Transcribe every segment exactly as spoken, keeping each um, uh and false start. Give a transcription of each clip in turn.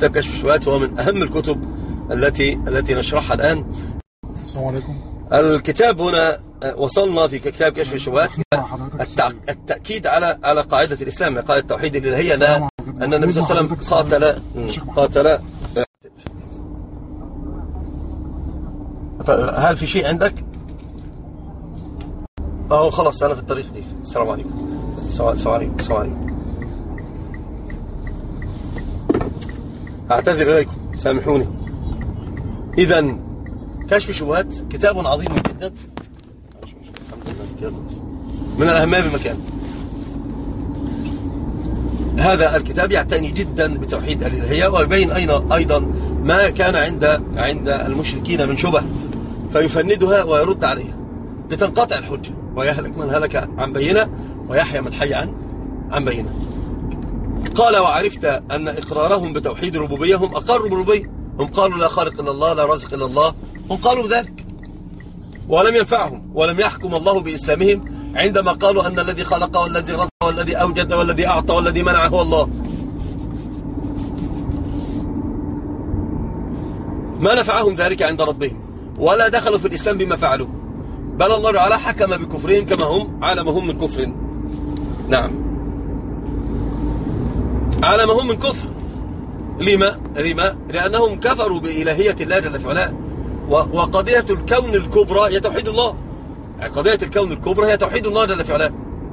كتاب كشف الشبهات هو من أهم الكتب التي التي نشرحها الآن. السلام عليكم. الكتاب هنا وصلنا في كتاب كشف الشبهات التأكيد على على قاعدة الإسلام، قاعدة التوحيد الإلهية، لا أن النبي صلى الله عليه وسلم قاتل قاتل هل في شيء عندك؟ أه خلاص أنا في الطريق ليك. السلام عليكم. السلام عليكم. السلام عليكم. أعتذر إليكم، سامحوني. إذن كشف الشبهات كتاب عظيم جدا من الأهمية بمكان. هذا الكتاب يعتني جدا بتوحيد الإلهية ويبين أيضا ما كان عند عند المشركين من شبه فيفندها ويرد عليها لتنقطع الحجة ويهلك من هلك عن بينة ويحيى من حي عن عن بينة. قال وعرفت أن إقرارهم بتوحيد الربوبية هم أقروا بالربوبية، هم قالوا لا خالق إلا الله لا رازق إلا الله، هم قالوا بذلك ولم ينفعهم ولم يحكم الله بإسلامهم عندما قالوا أن الذي خلق والذي رزق والذي أوجد والذي أعطى والذي منع هو الله. ما نفعهم ذلك عند ربهم ولا دخلوا في الإسلام بما فعلوا، بل الله تعالى حكم بكفرهم كما هم عالمهم من كفر. نعم عالمهم من كفر. لما؟ لما؟ لأنهم كفروا بإلهية الله جل في علاه، وقضية الكون الكبرى هي توحيد الله. يعني قضية الكون الكبرى هي توحيد الله جل في علاه.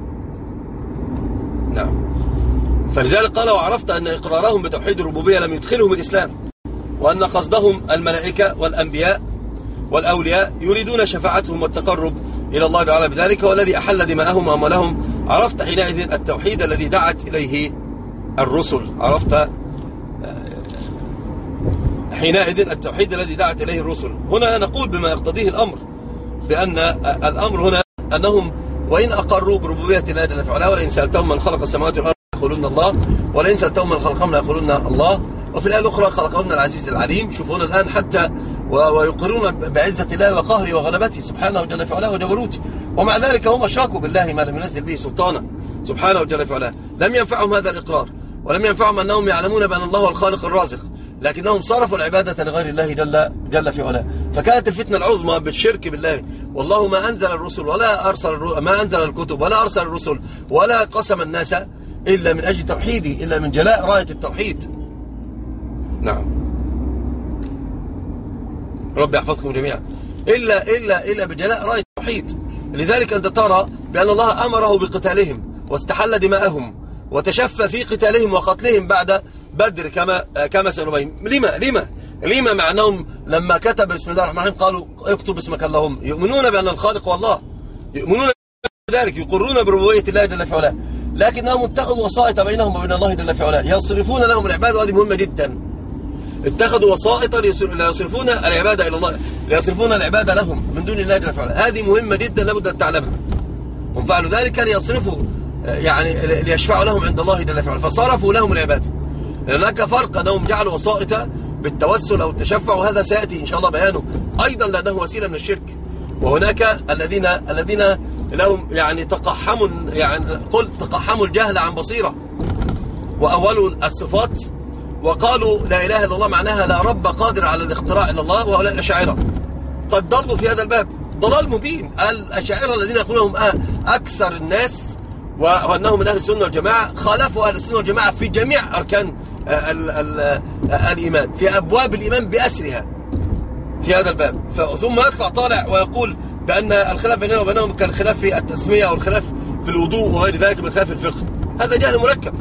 نعم. فلذلك قال وعرفت أن إقرارهم بتوحيد الربوبية لم يدخلهم الإسلام، وأن قصدهم الملائكة والأنبياء والأولياء يريدون شفاعتهم والتقرب إلى الله تعالى بذلك، والذي أحل دماءهم وأموالهم. عرفت حينئذ التوحيد الذي دعت إليه الرسل. عرفت حينئذ التوحيد الذي دعت إليه الرسل. هنا نقول بما يقتضيه الأمر بأن الأمر هنا أنهم وإن أقروا بربوبية الله جل وعلا ولئن سألتهم من خلق السماوات والأرض يقولون الله ولئن سألتهم من خلقهم يقولون الله، وفي الآية الأخرى خلقهن العزيز العليم. شوفون الآن حتى ويقرون بعزة الله وقهره وغلبته سبحانه جل وعلا وجبروته، ومع ذلك هم أشركوا بالله ما لم ينزل به سلطانا سبحانه جل وعلا. لم ينفعهم هذا الإقرار ولم ينفعهم أنهم يعلمون بأن الله هو الخالق الرازق، لكنهم صرفوا العبادة لغير الله جل جل في علاه. فكانت الفتنة العظمى بالشرك بالله. والله ما أنزل الرسل ولا أرسل ما أنزل الكتب ولا أرسل الرسل ولا قسم الناس إلا من أجل توحيده، إلا من جلاء راية التوحيد. نعم رب يحفظكم جميعا. إلا إلا إلا بجلاء راية التوحيد. لذلك أنت ترى بأن الله أمره بقتالهم واستحل دماءهم وتشفى في قتالهم وقتلهم بعد بدر كما كما سنبين. لما لما لما مع أنهم لما كتب بسم الله الرحمن الرحيم قالوا اكتب اسمك اللهم، يؤمنون بأن الخالق هو الله، يؤمنون بذلك، يقرون بربوبية الله جل في علاه، لكنهم اتخذوا وسائط بينهم وبين الله جل في علاه يصرفون لهم العبادة، وهذه مهمة جدا. اتخذوا وسائط ليصرفون العبادة إلى الله، ليصرفون العبادة لهم من دون الله جل في علاه. هذه مهمة جدا لابد أن تعلمها. هم فعلوا ذلك ليصرفوا يعني ليشفعوا لهم عند الله جل في علاه، فصرفوا لهم العبادة. هناك فرق أنهم جعلوا وسائط بالتوسل أو التشفع، وهذا سيأتي إن شاء الله بيانه أيضا لأنه وسيلة من الشرك. وهناك الذين الذين لهم يعني تقحموا يعني قل تقحموا الجهل عن بصيرة وأولوا الصفات وقالوا لا إله إلا الله معناها لا رب قادر على الاختراع إلا الله، وهؤلاء الأشاعرة قد ضلوا في هذا الباب ضلال مبين. الأشاعرة الذين يقولون أكثر الناس وأنهم من أهل السنة والجماعة خالفوا أهل السنة والجماعة في جميع أركان ال ال الإيمان، في أبواب الإيمان بأسرها في هذا الباب. ثم يطلع طالع ويقول بأن الخلاف بيننا وبينهم كالخلاف في التسمية أو الخلاف في الوضوء وغير ذلك من خلاف الفقه. هذا جهل مركب.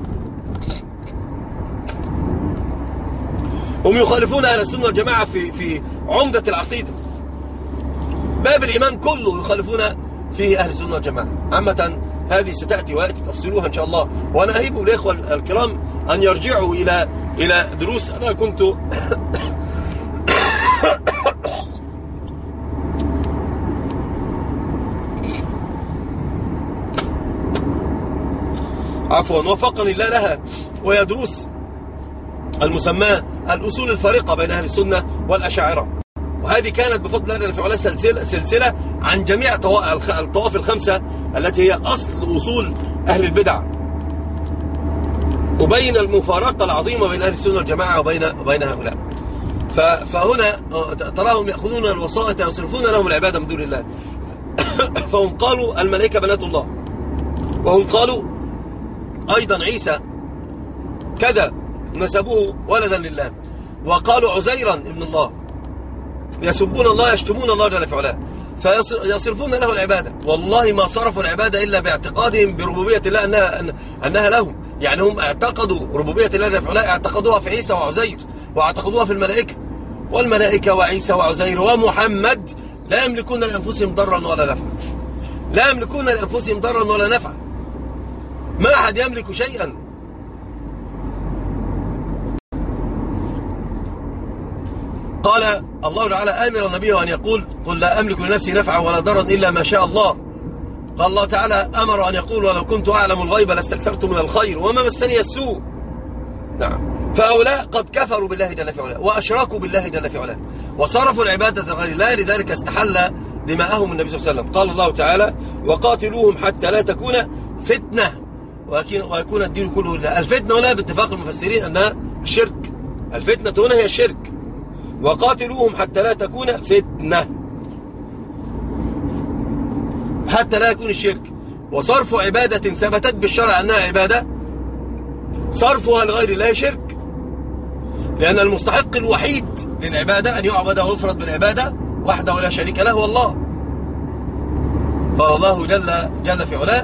هم يخالفون أهل السنة والجماعة في في عمدة العقيدة، باب الإيمان كله يخالفون فيه أهل السنة والجماعة. عامة هذه ستأتي ويأتي تفصيلها إن شاء الله، وأنا أهيب الإخوة الكرام أن يرجعوا إلى إلى دروس أنا كنت عفوا وفقني الله لها، وهي دروس المسمى الأصول الفارقة بين أهل السنة والأشاعرة. وهذه كانت بفضل الله في علاه سلسلة, سلسلة عن جميع الطوائف الخمسة التي هي أصل أصول أهل البدع. وبين المفارقة العظيمة بين أهل السنة والجماعة وبين وبين هؤلاء. فهنا تراهم يأخذون الوسائط يصرفون لهم العبادة من دون الله. فهم قالوا الملائكة بنات الله، وهم قالوا أيضا عيسى كذا نسبوه ولدا لله، وقالوا عزيرا ابن الله، يسبون الله يشتمون الله جل في علاه، فيصرفون له العبادة. والله ما صرفوا العبادة إلا باعتقادهم بربوبية الله أنها, أنها لهم. يعني هم اعتقدوا ربوبية الله جل في علاه، اعتقدوها في عيسى وعزير، واعتقدوها في الملائكة. والملائكة وعيسى وعزير ومحمد لا يملكون لأنفسهم ضرا ولا نفعا، لا يملكون لأنفسهم ضرا ولا نفعا، ما أحد يملك شيئا. قال الله تعالى آمر نبيه أن يقول قل لا أملك لنفسي نفعا ولا ضرا إلا ما شاء الله. قال الله تعالى أمر أن يقول ولو كنت أعلم الغيب لاستكثرت من الخير وما مسني السوء. نعم. فهؤلاء قد كفروا بالله جل في علاه وأشركوا بالله جل في علاه وصرفوا العبادة لغير الله، لذلك استحل دماءهم النبي صلى الله عليه وسلم. قال الله تعالى وقاتلوهم حتى لا تكون فتنة ويكون الدين كله لله. الفتنة هنا باتفاق المفسرين أنها الشرك، الفتنة هنا هي الشرك. وقاتلوهم حتى لا تكون فتنة، حتى لا يكون الشرك. وصرف عبادة ثبتت بالشرع أنها عبادة، صرفها لغير الله شرك، لأن المستحق الوحيد للعبادة أن يعبد ويفرد بالعبادة وحده ولا شريك له هو الله. قال الله جل, جل في علاه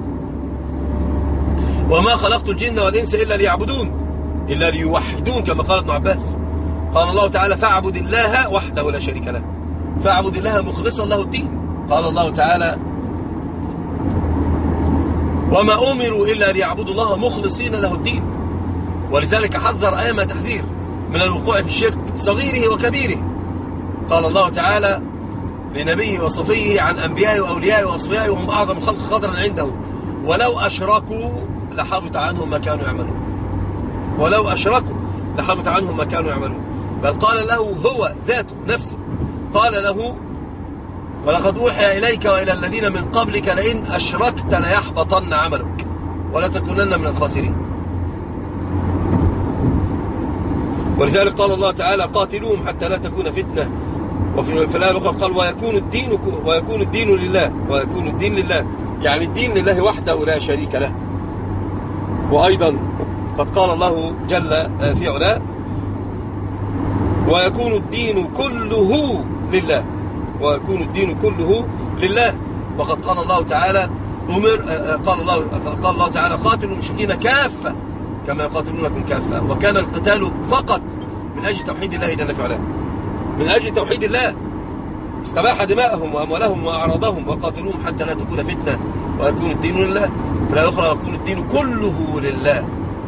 وما خلقت الجن والإنس إلا ليعبدون إلا ليوحدون كما قال ابن عباس. قال الله تعالى فاعبد الله وحده ولا شريك له، فاعبد الله مخلصا له الدين. قال الله تعالى وما أمروا إلا ليعبدوا الله مخلصين له الدين. ولذلك حذر أيما تحذير من الوقوع في الشرك صغيره وكبيره. قال الله تعالى لنبيه وصفيه عن أنبيائه وأوليائه وأصفيائه وهم أعظم الخلق قدرا عنده ولو أشركوا لحبط عنهم ما كانوا يعملون، ولو أشركوا لحبط عنهم ما كانوا يعملون. بل قال له هو ذاته نفسه، قال له ولقد أوحي إليك وإلى الذين من قبلك لئن أشركت ليحبطن عملك ولا تكونن من الخاسرين. ولذلك قال الله تعالى قاتلوهم حتى لا تكون فتنة. وفي الآية الأخرى قال ويكون الدين ويكون الدين لله، ويكون الدين لله يعني الدين لله وحده لا شريك له. وأيضا قد قال الله جل في علاه ويكون الدين كله لله، ويكون الدين كله لله. وقد قال الله تعالى أمر قال الله قال الله تعالى قاتلوا المشركين كافة كما يقاتلونكم كافة. وكان القتال فقط من أجل توحيد الله جل في علاه، من أجل توحيد الله. استباح دماءهم وأموالهم وأعراضهم وقاتلوهم حتى لا تكون فتنة ويكون الدين لله. في الآية الأخرى ويكون الدين كله لله.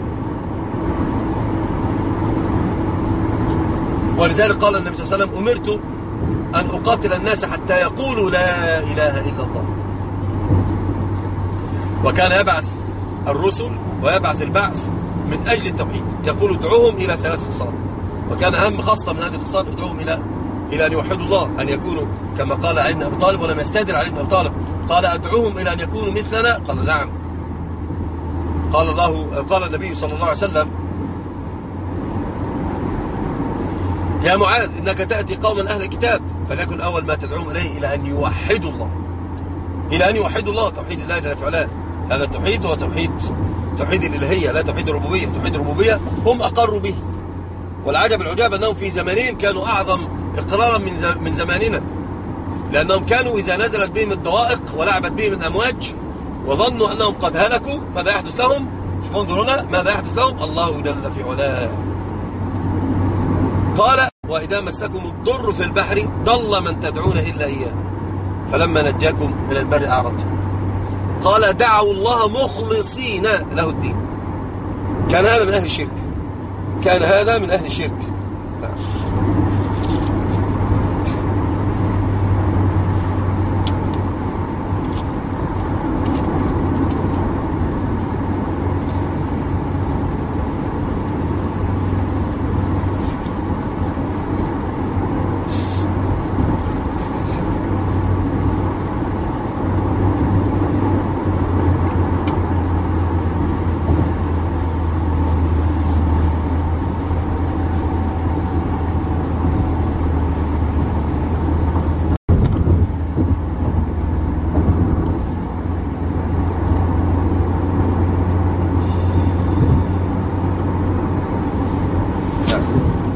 ولذلك قال النبي صلى الله عليه وسلم أمرت أن أقاتل الناس حتى يقولوا لا إله إلا الله. وكان يبعث الرسل ويبعث البعث من أجل التوحيد، يقول ادعوهم إلى ثلاث خصال. وكان أهم خصلة من هذه الخصال ادعوهم إلى إلى أن يوحدوا الله، أن يكونوا كما قال علي بن أبي طالب ولم يستدر علي بن أبي طالب، قال أدعوهم إلى أن يكونوا مثلنا، قال نعم. قال الله قال النبي صلى الله عليه وسلم يا معاذ إنك تأتي قوما أهل الكتاب فليكن أول ما تدعوهم إليه إلى أن يوحدوا الله، إلى أن يوحدوا الله، توحيد الله جل في علاه. هذا التوحيد هو توحيد توحيد الإلهية لا توحيد الربوبية. توحيد الربوبية هم أقروا به، والعجب العجاب أنهم في زمانهم كانوا أعظم إقرارا من من زماننا، لأنهم كانوا إذا نزلت بهم الضوائق ولعبت بهم الأمواج وظنوا أنهم قد هلكوا ماذا يحدث لهم؟ شوفوا انظروا هنا ماذا يحدث لهم. الله جل في علاه قال وإذا مسكم الضر في البحر ضل من تدعون إلا إياه فلما نجاكم إلى البر أعرضتم. قال دعوا الله مخلصين له الدين. كان هذا من أهل الشرك، كان هذا من أهل الشرك. نعم.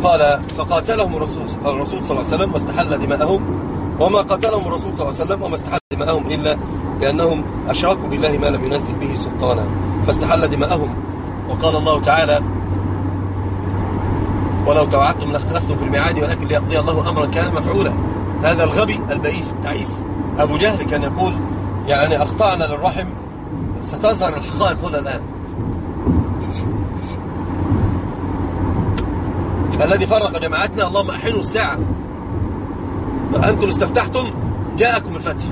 قال فقاتلهم الرسول, الرسول صلى الله عليه وسلم واستحل دماءهم، وما قاتلهم الرسول صلى الله عليه وسلم وما استحل دماءهم إلا لأنهم أشركوا بالله ما لم ينزل به سلطانا فاستحل دماءهم. وقال الله تعالى ولو توعدتم لاختلفتم في الميعاد ولكن ليقضي الله أمرا كان مفعولا. هذا الغبي البئيس التعيس أبو جهل كان يقول يعني أخطأنا للرحم، ستظهر الحقائق هنا الآن. الذي فرق جماعتنا اللهم أحنوا الساعة، أنتم استفتحتم جاءكم الفتح،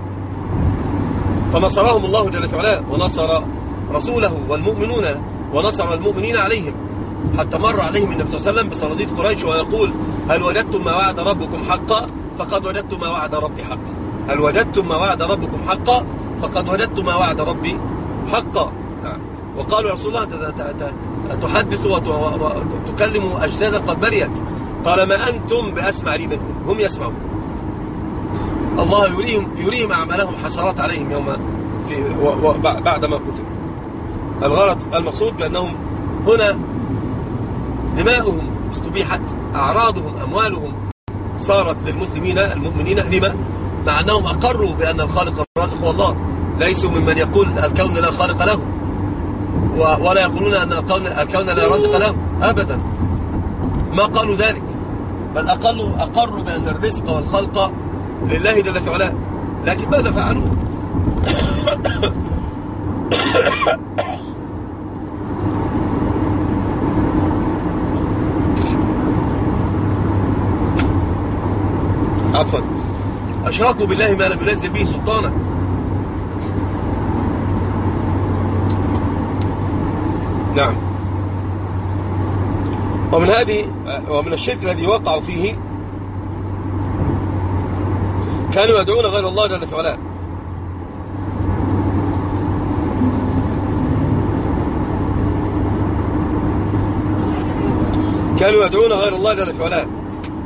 فنصرهم الله جل في علاه ونصر رسوله والمؤمنون ونصر المؤمنين عليهم، حتى مر عليهم النبي صلى الله عليه وسلم بصناديد قريش ويقول هل وجدتم ما وعد ربكم حقا فقد وجدتم ما وعد ربي حقا، هل وجدتم ما وعد ربكم حقا فقد وجدتم ما وعد ربي حقا. وقالوا يا رسول الله تحدث وتكلم أجسادا قد بريت، قال ما أنتم بأسمع لي منهم، هم يسمعون. الله يريهم, يريهم أعمالهم حسرات عليهم يوم في بعد ما قتلوا. الغرض المقصود بأنهم هنا دماؤهم استبيحت، أعراضهم أموالهم صارت للمسلمين المؤمنين لما؟ مع أنهم أقروا بأن الخالق الرازق هو الله، ليسوا ممن يقول الكون لا خالق له ولا يقولون أن الكون لا رازق له أبدا، ما قالوا ذلك، بل أقلوا أقروا بأن الرزق والخلق لله جل في علاه. لكن ماذا فعلوا؟ عفوا أشركوا بالله ما لم ينزل به سلطانا. نعم. ومن هذه ومن الشرك الذي وقعوا فيه كانوا يدعون غير الله جل في علاه، كانوا يدعون غير الله جل في علاه.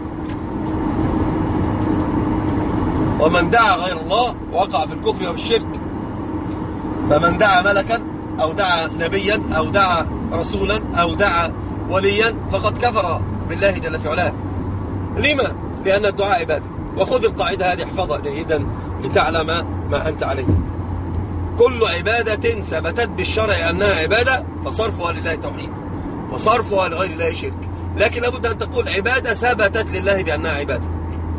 ومن دعا غير الله وقع في الكفر والشرك، فمن دعا ملكا أو دعا نبيا أو دعا رسولا أو دعا وليا فقد كفر بالله جل في علاه. لما؟ لأن الدعاء عبادة. وخذ القاعدة هذه احفظها جيدا لتعلم ما أنت عليه. كل عبادة ثبتت بالشرع أنها عبادة فصرفها لله توحيد وصرفها لغير الله شرك، لكن لابد أن تقول عبادة ثبتت لله بأنها عبادة.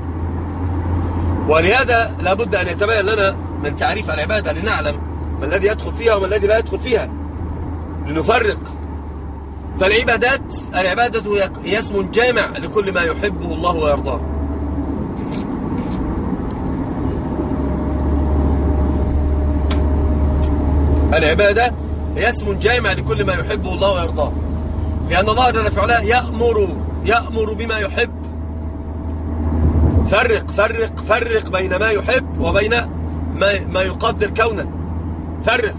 ولهذا لابد أن يتبين لنا من تعريف العبادة لنعلم ما الذي يدخل فيها وما الذي لا يدخل فيها، لنفرق. فالعبادات العبادة هي اسم جامع لكل ما يحبه الله ويرضاه. العبادة هي اسم جامع لكل ما يحبه الله ويرضاه، لأن الله جل في علاه يأمر يأمر بما يحب. فرق فرق فرق بين ما يحب وبين ما ما يقدر كونا. فرق.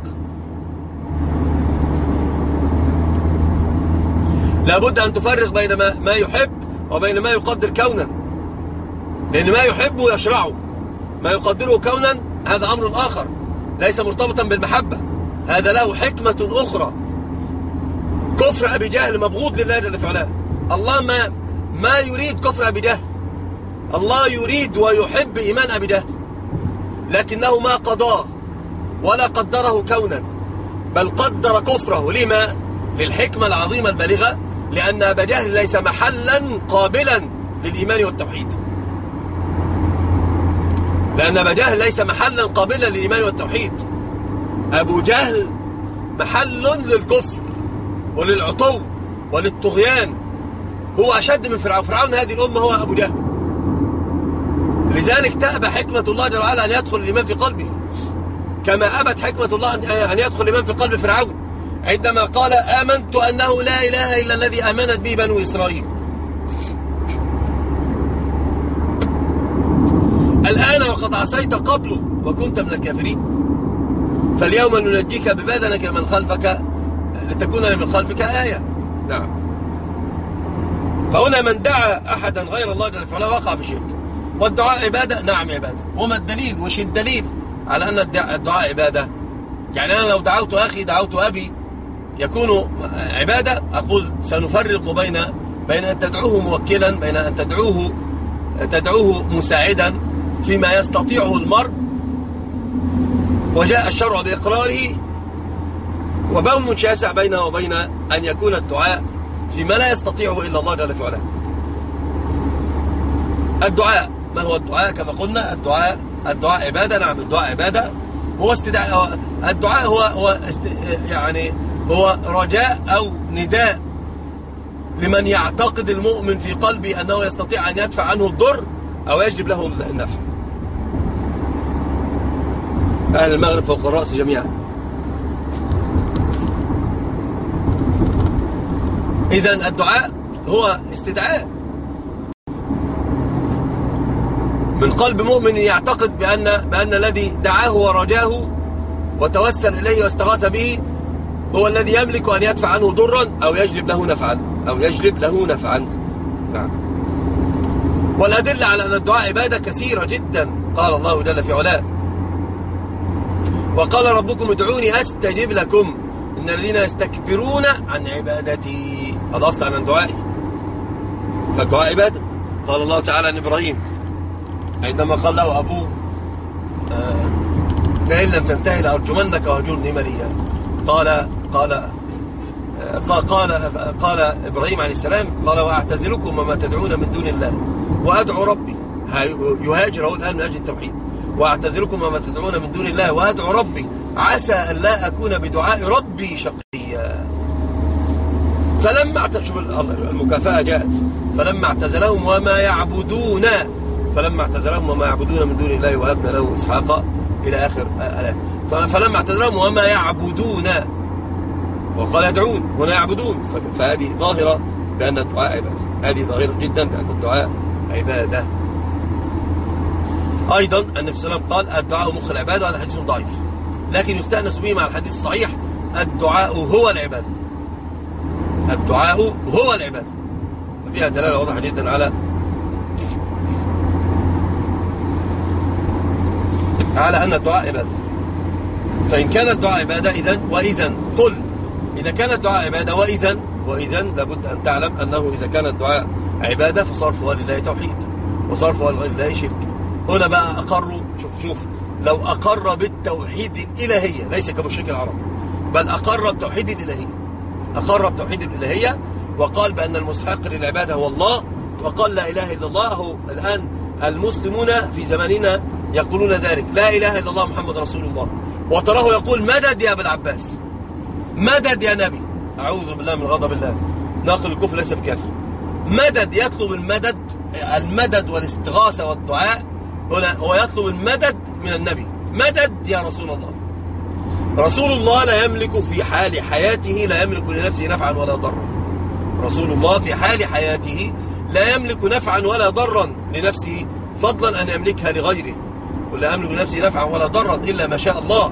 لابد أن تفرق بين ما ما يحب وبين ما يقدر كونا، لأن ما يحبه يشرعه، ما يقدره كونا هذا أمر آخر ليس مرتبطا بالمحبة، هذا له حكمة أخرى. كفر أبي جهل مبغوض لله جل في علاه. الله ما ما يريد كفر أبي جهل، الله يريد ويحب إيمان أبي جهل، لكنه ما قضاه ولا قدره كونا، بل قدر كفره. لما؟ للحكمة العظيمة البالغة، لأن أبا جهل ليس محلا قابلا للإيمان والتوحيد، لأن أبا جهل ليس محلا قابلا للإيمان والتوحيد. أبو جهل محل للكفر وللعطو وللطغيان، هو أشد من فرعون. فرعون هذه الأمة هو أبو جهل. لذلك تأبى حكمة الله جل وعلا أن يدخل الإيمان في قلبه، كما أبت حكمة الله أن يدخل الإيمان في قلب فرعون عندما قال آمنت أنه لا إله إلا الذي آمنت به بنو إسرائيل. الآن وقد عصيت قبل وكنت من الكافرين، فاليوم ننجيك ببدنك من خلفك لتكون لمن خلفك آية. نعم. فهنا من دعا أحدا غير الله جل وعلا وقع في شرك. والدعاء عبادة؟ نعم عبادة. وما الدليل؟ وش الدليل على أن الدعاء عبادة؟ يعني أنا لو دعوت أخي دعوت أبي يكون عبادة؟ أقول سنفرق بين بين أن تدعوه موكلا، بين أن تدعوه تدعوه مساعدا فيما يستطيعه المرء وجاء الشرع بإقراره، وبون شاسع بينه وبين أن يكون الدعاء فيما لا يستطيعه إلا الله جل في علاه. الدعاء، ما هو الدعاء؟ كما قلنا الدعاء الدعاء عبادة. نعم، الدعاء عبادة. هو استدعاء. الدعاء هو هو است يعني هو رجاء أو نداء لمن يعتقد المؤمن في قلبه أنه يستطيع أن يدفع عنه الضر أو يجلب له النفع. أهل المغرب فوق الرأس جميعا. إذن الدعاء هو استدعاء من قلب مؤمن يعتقد بأن بأن الذي دعاه ورجاه وتوسل إليه واستغاث به هو الذي يملك أن يدفع عنه ضرا أو يجلب له نفعا أو يجلب له نفعا. نعم. والأدلة على أن الدعاء عبادة كثيرة جدا. قال الله جل في علاه: وقال ربكم ادعوني أستجب لكم إن الذين يستكبرون عن عبادتي. الأصل عن دعائي، فالدعاء عبادة. قال الله تعالى عن إبراهيم عندما قال له أبوه: آه لئن لم تنتهي لأرجمنك وهجرني مليا. قال قال آه قال قال إبراهيم عليه السلام: قال وأعتزلكم وما تدعون من دون الله وأدعو ربي. يهاجر هو الآن من أجل التوحيد. وأعتزلكم وما تدعون من دون الله وأدعو ربي عسى أن لا أكون بدعاء ربي شقيا. فلما شوف المكافأة جاءت: فلما اعتزلهم وما يعبدون فلما اعتزلهم وما يعبدون من دون الله وهبنا له إسحاق إلى آخر الآية. فلما اعتزلهم وما يعبدون، وقال يدعون ولا يعبدون، فهذه ظاهرة بأن الدعاء عبادة. هذه ظاهرة جدا بأن الدعاء عبادة. أيضا النبي صلى الله عليه وسلم قال: الدعاء مخ العبادة. وهذا حديث ضعيف لكن يستأنس به مع الحديث الصحيح: الدعاء هو العبادة. الدعاء هو العبادة. ففيها دلالة واضحة جدا على على أن الدعاء عبادة. فإن كان الدعاء عبادة إذن وإذن قل إذا كان الدعاء عبادة وإذن وإذن لابد أن تعلم أنه إذا كان الدعاء عبادة فصرفها لله توحيد وصرفها لغير الله شرك. هنا بقى أقروا، شوف شوف لو أقر بالتوحيد الإلهية ليس كمشرك العرب، بل أقر بتوحيد الإلهية، أقر بتوحيد الإلهية وقال بأن المستحق للعبادة هو الله، وقال لا إله إلا الله. هو الآن المسلمون في زماننا يقولون ذلك: لا إله إلا الله محمد رسول الله. وتراه يقول: مدد يا أبا العباس، مدد يا نبي. أعوذ بالله من غضب الله. ناقل الكفر ليس بكافر. مدد، يطلب المدد، المدد والاستغاثة والدعاء. هنا هو يطلب المدد من النبي: مدد يا رسول الله. رسول الله لا يملك في حال حياته لا يملك لنفسه نفعا ولا ضرا. رسول الله في حال حياته لا يملك نفعا ولا ضرا لنفسه، فضلا أن يملكها لغيره. ولا يملك لنفسه نفعا ولا ضرا إلا ما شاء الله.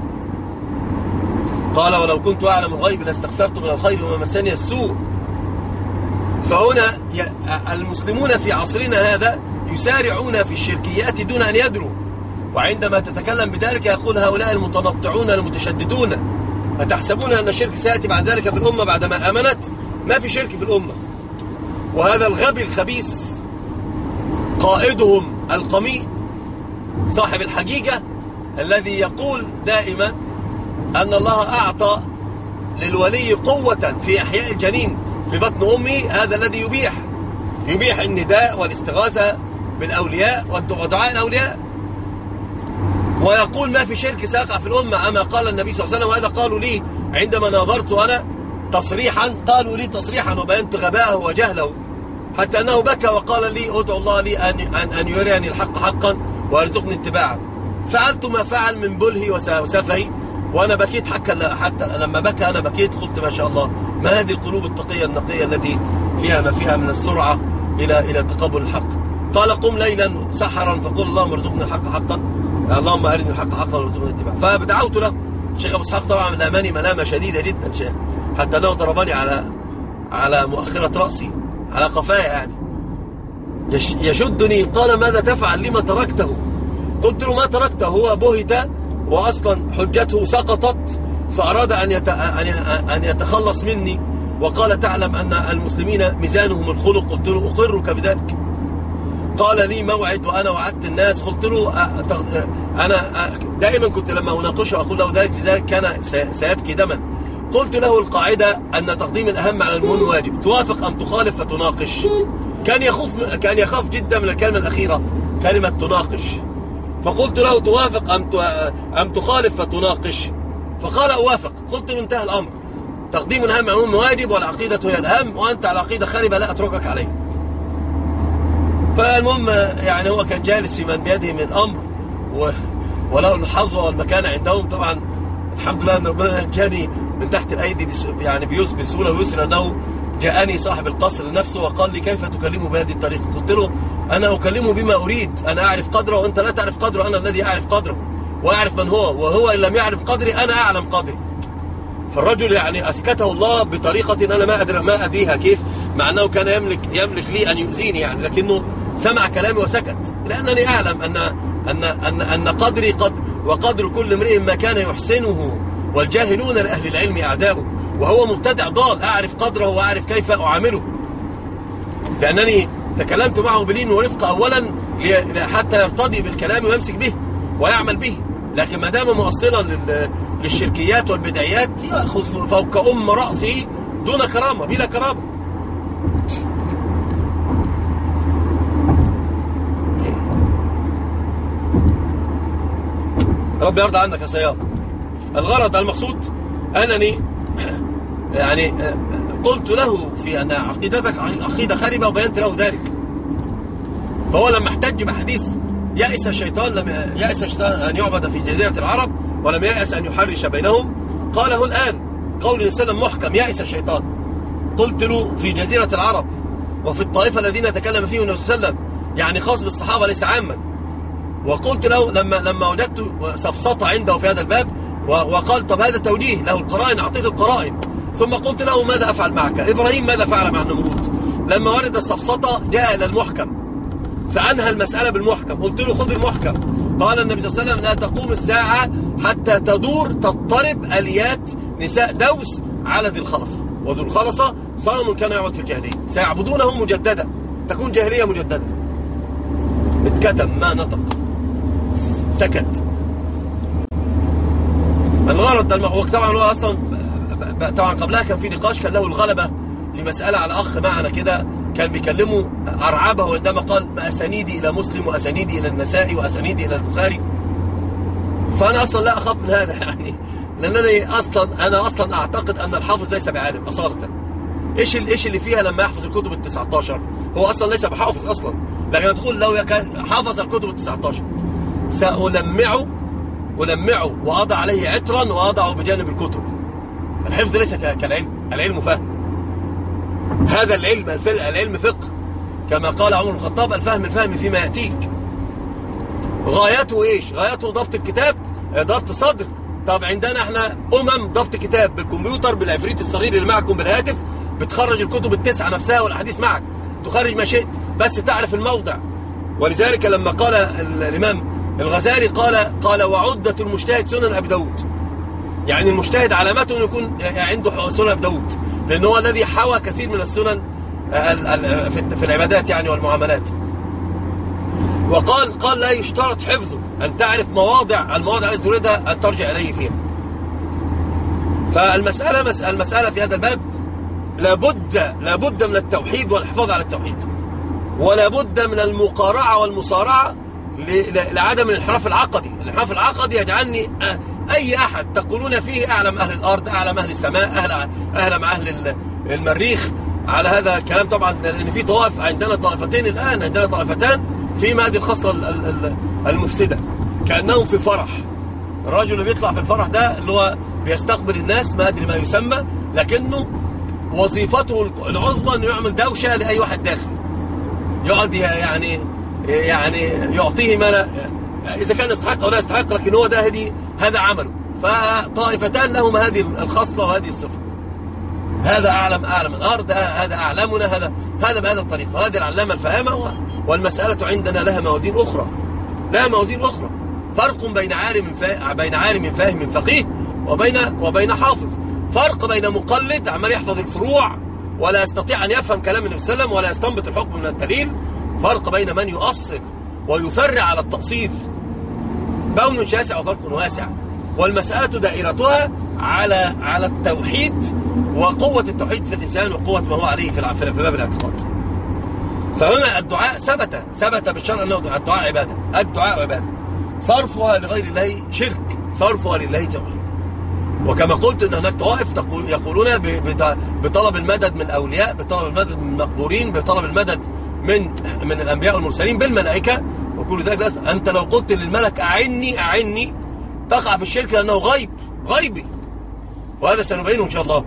قال: ولو كنت أعلم الغيب لاستكثرت من الخير وما مسني السوء. فهنا المسلمون في عصرنا هذا يسارعون في الشركيات دون أن يدروا، وعندما تتكلم بذلك يقول هؤلاء المتنطعون المتشددون: أتحسبون أن الشرك سيأتي بعد ذلك في الأمة بعدما آمنت؟ ما في شرك في الأمة. وهذا الغبي الخبيث قائدهم القميء صاحب الحقيقة الذي يقول دائما أن الله أعطى للولي قوة في إحياء الجنين في بطن أمه، هذا الذي يبيح يبيح النداء والاستغاثة بالأولياء ودعاء الأولياء، ويقول ما في شرك سيقع في الأمة. أما قال النبي صلى الله عليه وسلم، وهذا قالوا لي عندما ناظرت أنا تصريحا، قالوا لي تصريحا وبينت غباءه وجهله، حتى أنه بكى وقال لي: ادعو الله لي أن, أن, أن يريني الحق حقا ويرزقني اتباعه. فعلت ما فعل من بلهي وسفهي، وأنا بكيت حتى, حتى لما بكى أنا بكيت، قلت ما شاء الله ما هذه القلوب التقية النقية التي فيها ما فيها من السرعة إلى إلى تقبل الحق. قال: قم ليلا سحرا فقل اللهم ارزقنا الحق حقا، اللهم أرني الحق حقا وارزقني اتباعه. فدعوت له. الشيخ أبو إسحاق طبعا لامني ملامة شديدة جدا شيخ، حتى أنه ضربني على على مؤخرة رأسي، على قفايا يعني، يشدني. قال: ماذا تفعل؟ لما تركته؟ قلت له: ما تركته، هو بهت وأصلا حجته سقطت، فأراد أن أن يتخلص مني، وقال تعلم أن المسلمين ميزانهم الخلق. قلت له أقرك بذلك. قال لي موعد وأنا وعدت الناس. قلت له أنا دائما كنت لما أناقشه أقول له ذلك، لذلك كان سيبكي دما. قلت له القاعدة أن تقديم الأهم على المهم واجب، توافق أم تخالف فتناقش. كان يخاف كان يخاف جدا من الكلمة الأخيرة، كلمة تناقش. فقلت له توافق أم أم تخالف فتناقش؟ فقال أوافق. قلت له انتهى الأمر، تقديم الأهم على المهم واجب، والعقيدة هي الأهم، وأنت على عقيدة خاربة لا أتركك عليه. فالمهم يعني هو كان جالس في من بيده من أمر و... وله الحظوة والمكانة عندهم. طبعا الحمد لله أن ربنا جاني من تحت الأيدي بس... يعني بيس بسهولة ويسر، أنه جاءني صاحب القصر نفسه وقال لي كيف تكلمه بهذه الطريقة؟ قلت له أنا أكلمه بما أريد، أنا أعرف قدره وأنت لا تعرف قدره، أنا الذي أعرف قدره وأعرف من هو، وهو إن لم يعرف قدري أنا أعلم قدري. فالرجل يعني أسكته الله بطريقة أنا ما أدري ما أدريها كيف، مع أنه كان يملك يملك لي أن يؤذيني يعني، لكنه سمع كلامي وسكت، لأنني أعلم أن أن أن أن قدري قدر، وقدر كل امرئ ما كان يحسنه، والجاهلون لأهل العلم أعداؤه. وهو مبتدع ضال، أعرف قدره وأعرف كيف أعامله، لأنني تكلمت معه بلين ورفق أولا حتى يرتضي بالكلام ويمسك به ويعمل به، لكن ما دام موصلا للشركيات والبدعيات يأخذ فوق أم رأسه دون كرامة، بلا كرامة. رب يرضى عنك يا سياط. الغرض المقصود أنني يعني قلت له في أن عقيدتك عقيدة خاربة وبينت له ذلك. فهو لما احتج بحديث يأس الشيطان لم يأس الشيطان أن يعبد في جزيرة العرب ولم يأس أن يحرش بينهم، قاله الآن قول النبي صلى الله عليه وسلم محكم يأس الشيطان. قلت له في جزيرة العرب وفي الطائفة الذين تكلم فيهم النبي صلى الله عليه وسلم، يعني خاص بالصحابة ليس عاما. وقلت له لما لما وجدت سفسطة عنده في هذا الباب وقال طب هذا توجيه له القرائن، أعطيت القرائن. ثم قلت له ماذا أفعل معك؟ إبراهيم ماذا فعل مع النمرود؟ لما ورد السفسطة جاء إلى المحكم فأنهى المسألة بالمحكم. قلت له خذ المحكم. قال النبي صلى الله عليه وسلم لا تقوم الساعة حتى تدور تضطرب آليات نساء دوس على ذي الخلصة، وذو الخلصة صنم كان يعبد في الجاهلية سيعبدونه مجددا، تكون جاهلية مجددة. اتكتم ما نطق، سكت. الغرض المعوق طبعا هو اصلا طبعا قبلها كان في نقاش، كان له الغلبة في مسألة على أخ معنا كده كان بيكلمه أرعبه عندما قال ما أسانيدي إلى مسلم وأسانيدي إلى النسائي وأسانيدي إلى البخاري. فأنا أصلا لا أخاف من هذا يعني، لأنني أصلا أنا أصلا أعتقد أن الحافظ ليس بعالم أصالة. إيش إيش اللي فيها لما يحفظ الكتب التسعة عشر؟ هو أصلا ليس بحافظ أصلا، لكن تقول لو حافظ الكتب التسعة عشر سألمعه ألمعه وأضع عليه عطرا وأضعه بجانب الكتب. الحفظ ليس كالعلم، العلم فهم. هذا العلم العلم فقه، كما قال عمر بن الخطاب الفهم الفهم فيما يأتيك. غايته إيش؟ غايته ضبط الكتاب، ضبط صدر. طب عندنا احنا أمم ضبط كتاب بالكمبيوتر بالعفريت الصغير اللي معكم بالهاتف، بتخرج الكتب التسعة نفسها والأحاديث معك، تخرج ما شئت بس تعرف الموضع. ولذلك لما قال الإمام الغزالي قال قال وعدة المجتهد سنن أبي داود، يعني المجتهد علامته أنه يكون عنده سنن أبي داود، لأنه هو الذي حوى كثير من السنن في العبادات يعني والمعاملات. وقال قال لا يشترط حفظه، أن تعرف مواضع المواضع التي تريدها أن ترجع إليه فيها. فالمسألة مسألة المسألة في هذا الباب لابد لابد من التوحيد والحفاظ على التوحيد، ولا بد من المقارعة والمصارعة لعدم الانحراف العقدي. الانحراف العقدي يجعلني أي أحد تقولون فيه أعلم أهل الأرض، أعلم أهل السماء، أهل أهل أهل المريخ. على هذا الكلام طبعا لأن في طوائف، عندنا طائفتين الآن، عندنا طائفتان فيما هذه الخصلة المفسدة، كأنهم في فرح. الرجل اللي بيطلع في الفرح ده اللي هو بيستقبل الناس ما أدري ما يسمى، لكنه وظيفته العظمى أنه يعمل دوشة لأي واحد داخل، يقعد يعني يعني يعطيه ما لا، إذا كان يستحق أو لا يستحق، لكن هو ده هدي هذا عمله. فطائفتان لهم هذه الخصلة وهذه الصفة. هذا أعلم أعلم الأرض، هذا أعلمنا، هذا هذا بهذا الطريق، وهذه العلامة الفهامة. والمسألة عندنا لها موازين أخرى، لها موازين أخرى. فرق بين عالم بين عالم فاهم فقيه وبين وبين حافظ. فرق بين مقلد عمال يحفظ الفروع ولا يستطيع أن يفهم كلام النبي صلى الله عليه وسلم ولا يستنبط الحكم من الدليل، فرق بين من يؤصل ويفرع على التأصيل. بون شاسع وفرق واسع، والمسألة دائرتها على على التوحيد وقوة التوحيد في الإنسان وقوة ما هو عليه في في باب الاعتقاد. فهنا الدعاء ثبت ثبت بالشرع أنه الدعاء عبادة، الدعاء عبادة، صرفها لغير الله شرك، صرفها لله توحيد. وكما قلت ان هناك طوائف يقولون بطلب المدد من الاولياء، بطلب المدد من المقبورين، بطلب المدد من من الانبياء والمرسلين بالملائكه وكل ذلك. لازم انت لو قلت للملك اعني اعني تقع في الشرك لانه غيب غيبي، وهذا سنبينه ان شاء الله.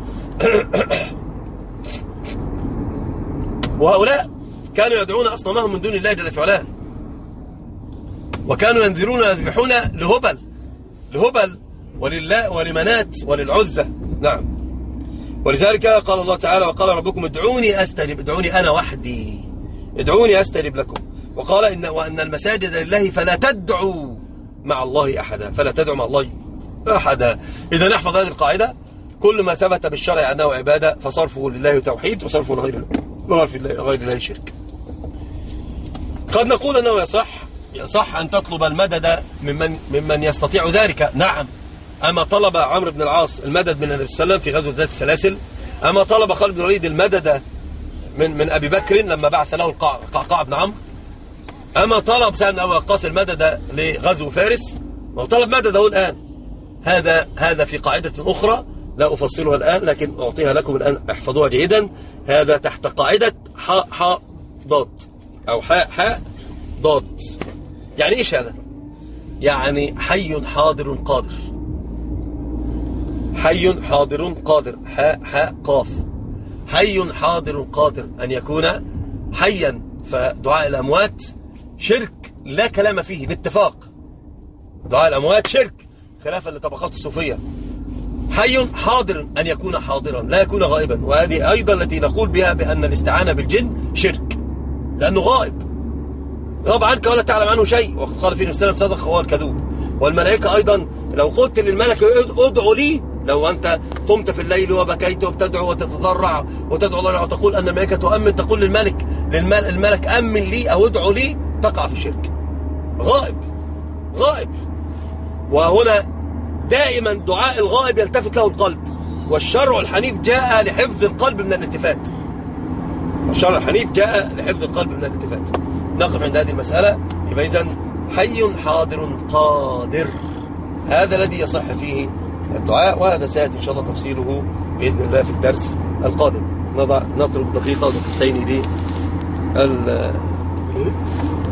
وهؤلاء كانوا يدعون اصنامهم من دون الله جل في علاه، وكانوا ينذرون ويذبحون لهبل لهبل ولله ولمنات وللعزة. نعم. ولذلك قال الله تعالى وقال ربكم ادعوني أستجب، ادعوني أنا وحدي، ادعوني أستجب لكم. وقال إن وأن المساجد لله فلا تدعوا مع الله أحدا، فلا تدعوا مع الله أحدا. إذا نحفظ هذه القاعدة، كل ما ثبت بالشرع أنه عبادة فصرفه لله توحيد وصرفه لغير غير الله شرك. قد نقول أنه يصح يصح أن تطلب المدد ممن ممن يستطيع ذلك. نعم. أما طلب عمرو بن العاص المدد من النبي صلى الله عليه وسلم في غزوة ذات السلاسل؟ أما طلب خالد بن الوليد المدد من من أبي بكر لما بعث له القعقاع بن عمرو؟ أما طلب سعد بن أبي وقاص المدد لغزو فارس؟ ما هو طلب مدده الآن. هذا هذا في قاعدة أخرى لا أفصلها الآن، لكن أعطيها لكم الآن، احفظوها جيدا. هذا تحت قاعدة حاء حاء ضاد أو حاء حاء ضاد. يعني إيش هذا؟ يعني حي حاضر قادر، حي حاضر قادر، حاء حاء قاف، حي حاضر قادر أن يكون حيا. فدعاء الأموات شرك لا كلام فيه باتفاق، دعاء الأموات شرك خلافا لطبقات الصوفية. حي حاضر أن يكون حاضرا لا يكون غائبا، وهذه أيضا التي نقول بها بأن الاستعانة بالجن شرك لأنه غائب، غاب عنك ولا تعلم عنه شيء. وقد قال فيه النبي صدق هو الكذوب. والملائكة أيضا لو قلت للملك ادعوا لي، لو أنت قمت في الليل وبكيت وبتدعو وتتضرع وتدعو الله وتقول أن الملائكة تؤمن، تقول للملك للملك أمن لي أو ادعوا لي، تقع في الشرك. غائب غائب. وهنا دائما دعاء الغائب يلتفت له القلب، والشرع الحنيف جاء لحفظ القلب من الالتفات. الشرع الحنيف جاء لحفظ القلب من الالتفات. نقف عند هذه المسألة. يبقى إذن حي حاضر قادر، هذا الذي يصح فيه الدعاء، وهذا سيأتي إن شاء الله تفصيله بإذن الله في الدرس القادم. نضع نترك دقيقة ودقيقتين لل